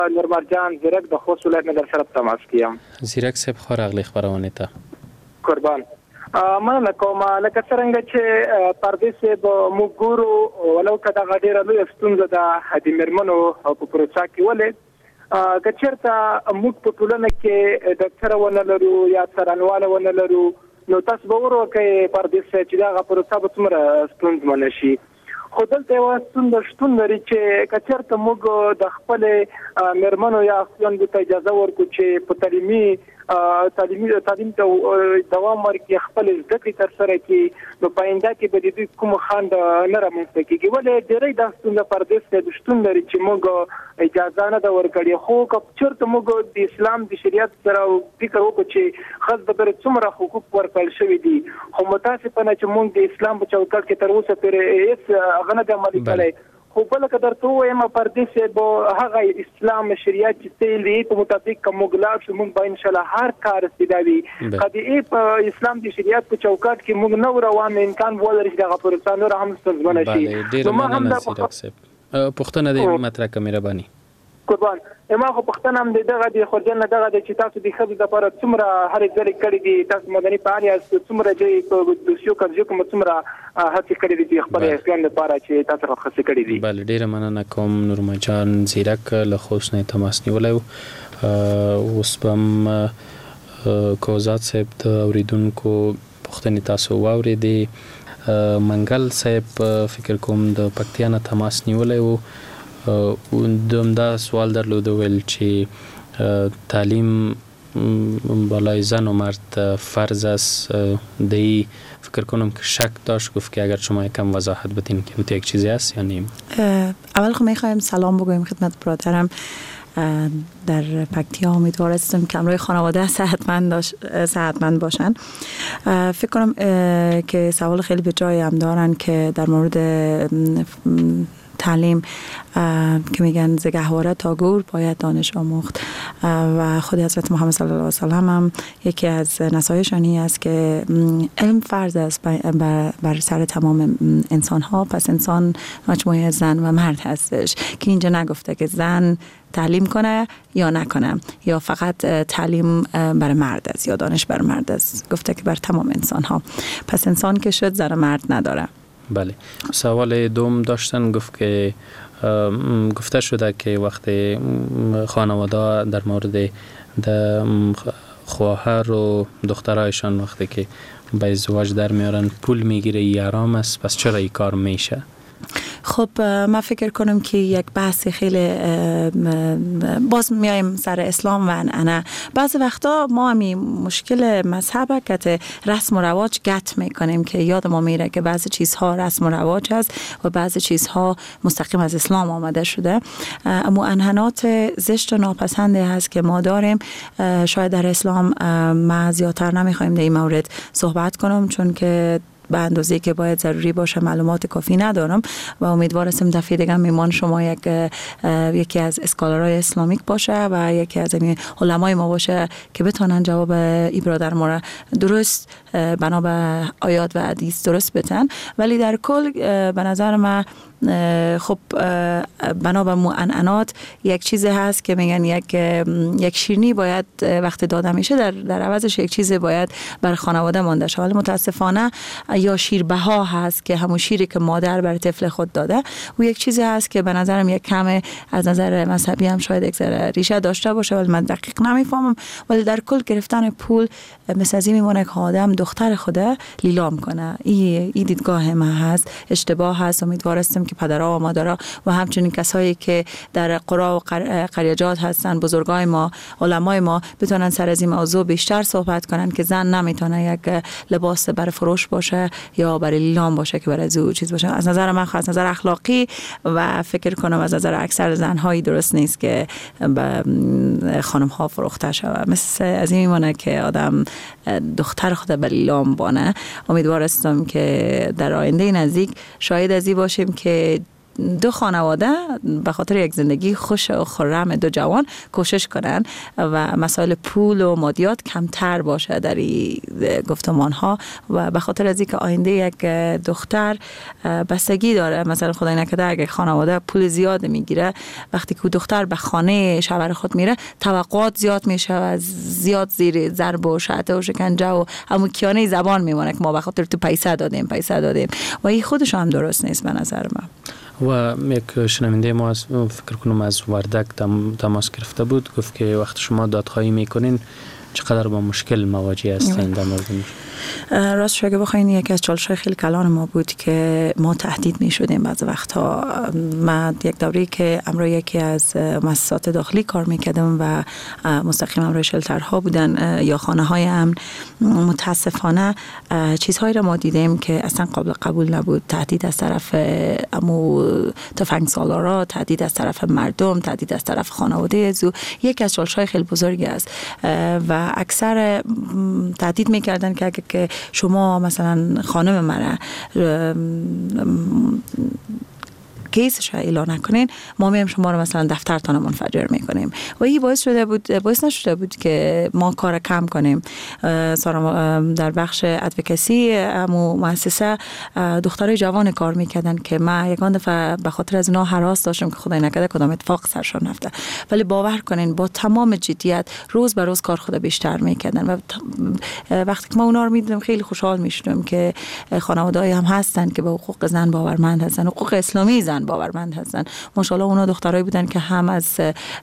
نورمرجان زیرک د خوست ولایت نه در سره تماس کیم. زیرک صاحب خو راغلی خبرونه ته. قربان مننه کوم. لکه څنګه چې پردیس به موږ ګورو ولو که دغه ډېره لویه ستونزه ده د مېرمنو په پروسه کې ولې که چېرته موږ په ټولنه کې ډاکټره ونه لرو یا څارنواله ونه لرو نو تاسو به وروکئ پردیس چې دغه پروسه به څومره ستونزمنه شي. خو دلته یوه ستونزه شتون لري چې که چېرته موږ د خپلې مېرمنو یا خویندو ته اجازه ورکړو چې په تعلیم ته دوام ورکړي، خپل زده کړې ترسره کړي، نو په آینده کې به د دوی کوم خنډ نه رامنځته کېږي. ولې ډېری دا ستونزه پردیس کې شتون لري چې موږ اجازه نه ده ورکړې. خو که چېرته موږ د اسلام د شریعت سره فکر وکړو چې ښځو ته څومره حقوق ورکړل شوي دي، خو متاسفانه چې موږ د اسلام په چوکاټ کې تر اوسه پورې هېڅ هغه نه دی عملي کړی. خو بل که درته ووایم پردیس به هغه اسلام شریعت چې تیل دی په مطابق که موږ لاړ شو موږ به انشاءالله هر کار استداوي قضیې په اسلام د شریعت په چوکاټ کې موږ نه روان امکان ولري چې دغه پروسه نور هم ستونزمنه شي. ډېره مننه زیرک صاحب. پوښتنه دې مطرح کړه مهرباني. قربان ما خو پښتنه هم دغه د خورجن نه دغه چې تاسو د ښځو لپاره څومره هرې ځلې کړي دي، تاسو مدني فعال یاست، څومره چې په دوسیو قضیو کې څومره هڅې کړي دي چې خپل حقوق لپاره چې تاسو راخصه کړي دي. بله ډېره مننه کوم نورمرجان زیرک له خوست نه تماس نیولی و. اوس به هم کوزات صاحب د اوریدونکو پوښتنې تاسو واورېدې. منګل صاحب فکر کوم د پکتیا نه تماس نیولی و. دا سوال درلوده ویل چې تعلیم بالای زن و مرد فرض است. دی فکر کنم که شک داشت، گفت که اگر شما یکم وضاحت بدین که این یک چیزی است یا نیم. اول خب میخوایم سلام بگویم خدمت برادرم در پکتیا. امیدوارستم که همراه خانواده صحتمند باشن. فکر کنم که سوال خیلی به جای هم دارن که در مورد تعلیم که میگن ز گهواره تا گور باید دانش آموخت و خود حضرت محمد صلی الله علیه و سلم هم یکی از نصایحشان این است که علم فرض است بر سر تمام انسان ها. پس انسان مجموعه زن و مرد هستش که اینجا نگفته که زن تعلیم کنه یا نکنه یا فقط تعلیم بر مرد است یا دانش بر مرد است، گفته که بر تمام انسان ها. پس انسان که شد زن و مرد نداره. بله. سوال دوم داشتن، گفت که گفته شده که وقتی خانواده در مورد خواهر و دخترایشان وقتی که به ازدواج در میارن پول میگیره یارام است، پس چرا این کار میشه؟ خب من فکر کنم که یک بحث خیلی باز میایم سر اسلام و عنعنه. بعضی وقتا ما همی مشکل مذهب که رسم و رواج گت میکنیم که یاد ما میره که بعضی چیزها رسم و رواج هست و بعضی چیزها مستقیم از اسلام آمده شده. اما عنعنات زشت و ناپسنده هست که ما داریم. شاید در اسلام ما زیادتر نمیخوایم در این مورد صحبت کنم چون که به اندازه‌ای که باید ضروری باشه معلومات کافی ندارم و امیدوار هستم دفعه دیگه میمان شما یکی از اسکالرهای اسلامیک باشه و یکی از علمای ما باشه که بتونن جواب ای برادر ما را درست بنا به آیات و حدیث درست بدن. ولی در کل به نظر من خب بنا به معنعنات یک چیزی هست که میگن یک شیرینی باید وقتی داده میشه در عوضش یک چیزی باید بر خانواده مانده شه. ولی متاسفانه یا شیربها هست که همون شیری که مادر بر طفل خود داده و یک چیزی هست که به نظرم یک کم از نظر مذهبی هم شاید یک ذره ریشه داشته باشه ولی من دقیق نمیفهمم. ولی در کل گرفتن پول مثل از این میمونه که آدم دختر خوده لیلام کنه. این دیدگاه ما هست، اشتباه هست. امیدوارستم که پدرها و مادرها و همچنین کسایی که در قرا و قریجات هستن، بزرگای ما، علمای ما بتونن سر از این موضوع بیشتر صحبت کنن که زن نمیتونه یک لباس برای فروش باشه یا برای لیلام باشه که برای زو چیز باشه. از نظر من، از نظر اخلاقی و فکر کنم از نظر اکثر زن‌های درست نیست که به خانم‌ها فروخته شود. مثل از این میمونه که آدم دختر خود به لیلام بانه. امیدوارستم که در آینده نزدیک شاید از این باشیم که دو خانواده به خاطر یک زندگی خوش و خرم دو جوان کوشش کنن و مسائل پول و مادیات کمتر باشه در این گفتمان ها و به خاطر از اینکه آینده یک دختر بستگی داره. مثلا خدای نکرده اگه خانواده پول زیاد میگیره، وقتی که دختر به خانه شوهر خود میره توقعات زیاد میشه و زیاد زیر ضرب و شعطه و شکنجه و همون کیانه زبان میمونه که ما به خاطر تو پیسه دادیم و این خودش هم درست نیست به نظر من. و یک شنونده ما فکر کنم از وردک تماس گرفته بود، گفت که وقت شما دادخواهی میکنین چقدر با مشکل مواجه هستین در مورد راست اگه بخواین یکی از چالش‌های خیلی کلان ما بود که ما تهدید می شدیم بعض وقتها. من یک دوره که امروز یکی از مؤسسات داخلی کار میکردم و مستقیم امروز شلترها بودن یا خانه های امن، متاسفانه چیزهایی را ما دیدیم که اصلا قابل قبول نبود. تهدید از طرف تفنگ سالارا، تهدید از طرف مردم، تهدید از طرف خانواده ازو. یکی از چالش‌های خیلی بزرگی است و اکثر تهدید میکردن که که شما مثلا خانم مرا کیسش اعلان نکنین، ما میایم شما رو مثلا دفترتان منفجر میکنیم و این باعث نشده بود که ما کار کم کنیم. در بخش ادوکسی مؤسسه دخترای جوان کار میکردن که ما یگان دفعه به خاطر از اینا هراس داشتم که خدای نکرده کدام اتفاق سرشان رفته، ولی باور کنین با تمام جدیت روز به روز کار خود بیشتر میکردن و وقتی که ما اونا رو میدیدم خیلی خوشحال میشدم که خانواده‌ای هم هستن که به حقوق زن باورمند هستن، حقوق اسلامی زن باورمند هستن. ماشاءالله اونا دخترایی بودن که هم از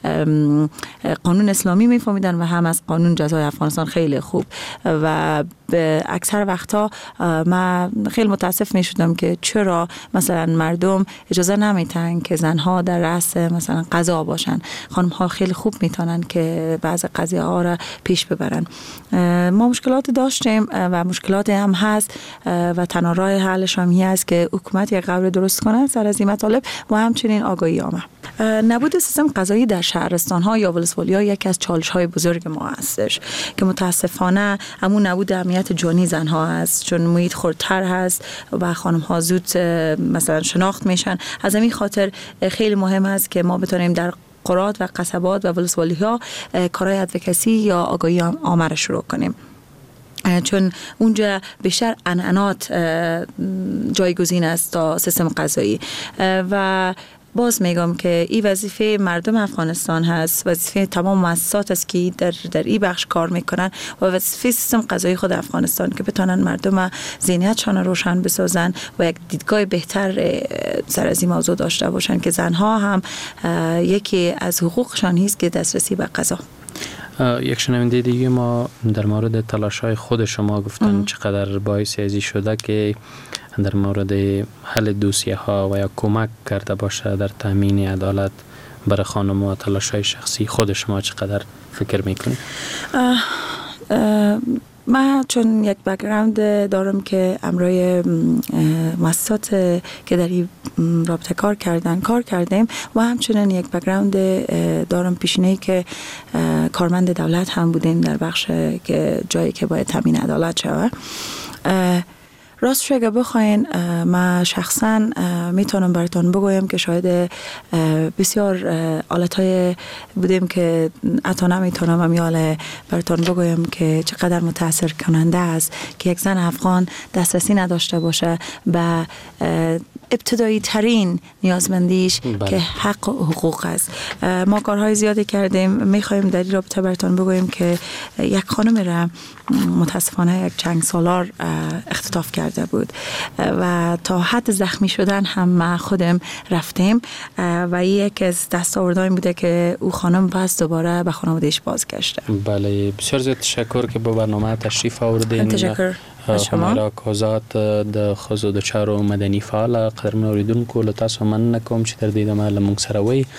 قانون اسلامی میفهمیدن و هم از قانون جزای افغانستان خیلی خوب و به اکثر وقتا من خیلی متاسف میشدم که چرا مثلا مردم اجازه نمیتن که زنها در رأس مثلا قضا باشن. خانم ها خیلی خوب میتونن که بعض قضیه ها را پیش ببرن. ما مشکلات داشتیم و مشکلات هم هست و تنها راه حلش هم است که حکومت یک قرار درست کنه سر از این مطالب و همچنین آگاهی عامه. نبود سیستم قضایی در شهرستان ها یا ولسوالی ها یکی از چالش های بزرگ ما هستش که متاسفانه همون نبود اهمیت جانی زن ها هست، چون محیط خردتر هست و خانم ها زود مثلا شناخت میشن. از همین خاطر خیلی مهم است که ما بتونیم در قرات و قصبات و ولسوالی ها کارهای ادوکسی یا آگاهی عامه را شروع کنیم، چون اونجا بیشتر عنعنات جایگزین است تا سیستم قضایی. و باز میگم که این وظیفه مردم افغانستان هست، وظیفه تمام مؤسسات است که در این بخش کار میکنن و وظیفه سیستم قضایی خود افغانستان که بتونن مردم ذهنیتشان روشن بسازن و یک دیدگاه بهتر سر از این موضوع داشته باشن که زنها هم یکی از حقوقشان هست که دسترسی به قضا. یک شنونده دیگه ما در مورد تلاش‌های خود شما گفتن چقدر باعث ازی شده که در مورد حل دوسیه ها و یا کمک کرده باشه در تامین عدالت برای خانم و تلاش‌های شخصی خود شما چقدر فکر میکنید؟ من چون یک بک‌گراند دارم که امروی مؤسسات که در این رابطه کار کردیم و همچنین یک بک‌گراند دارم پیشینه‌ای که کارمند دولت هم بودیم در بخش که جایی که باید تامین عدالت شود. راستش اگه بخواین من شخصا میتونم براتون بگویم که شاید بسیار حالتهای بودیم که حتی نمیتونم امیال براتون بگویم که چقدر متاثر کننده است که یک زن افغان دسترسی نداشته باشه به ابتدایی ترین نیازمندیش که حق و حقوق است. ما کارهای زیادی کردیم، میخوایم در این رابطه براتون بگویم که یک خانم را متاسفانه یک چند سالار اختطاف کرده بود و تا حد زخمی شدن هم ما خودم رفتیم و یک از دستاوردهایی بوده که او خانم پس دوباره به خانوادهش بازگشته. بله، بسیار زیاد تشکر که به برنامه تشریف آوردین. تشکر. همراه کوزات د خزو د چارو مدني فعال قدرمن اوریدونکو له تاسو مننه کوم چې تر دې دمه له موږ سره وئ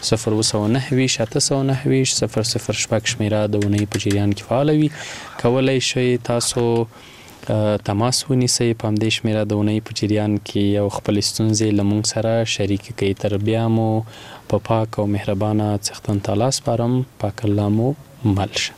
029 شمیره د ونې په جریان کې فعال وي. کولای شئ تاسو تماس ونیسئ په همدې شمیره د ونې په جریان کې یو خپل ستونزې له موږ سره شریکې کړئ. تر بیا مو په پاک او مهربانه څښتن تعالی سپارم. پاک الله مو مل شه.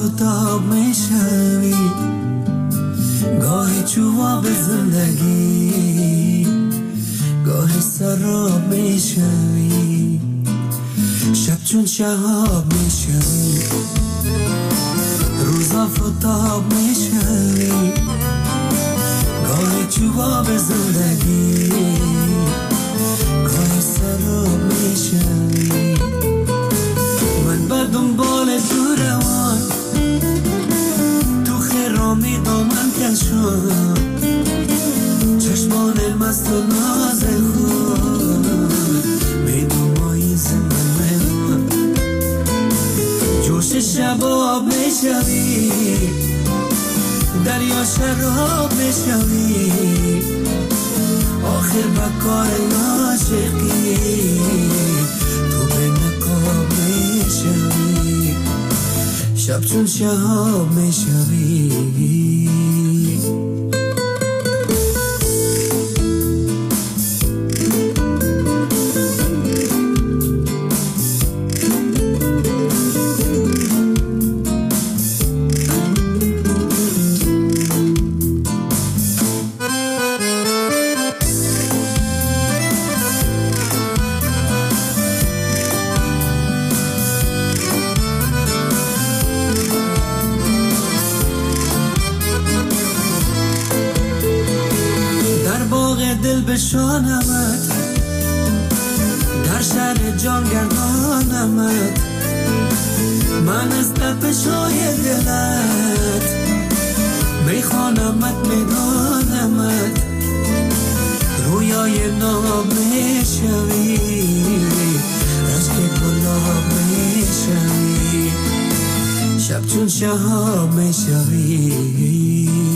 آفتاب میشوی، گاهی جواب زندگی، گاهی سراب میشوی، شب چون شهاب میشوی، روز آفتاب میشوی، گاهی جواب زندگی، گاهی سراب میشوی. من بر دنبال تو روان، تو خرامی دامن کشم، چشمان مست و ناز خود میدومایی زمان، جوش شباب میشوی، دریا شراب میشوی، آخر بکار عاشقی تو به نقاب میشوی، شب چون شهاب میشوی. دل بشانمت، در شهر جان گردانمت، من از تپش‌های دلت میخوانمت، میدانمت، رویای ناب میشوی، عشق گلاب میشوی، شب چون شهاب میشوی.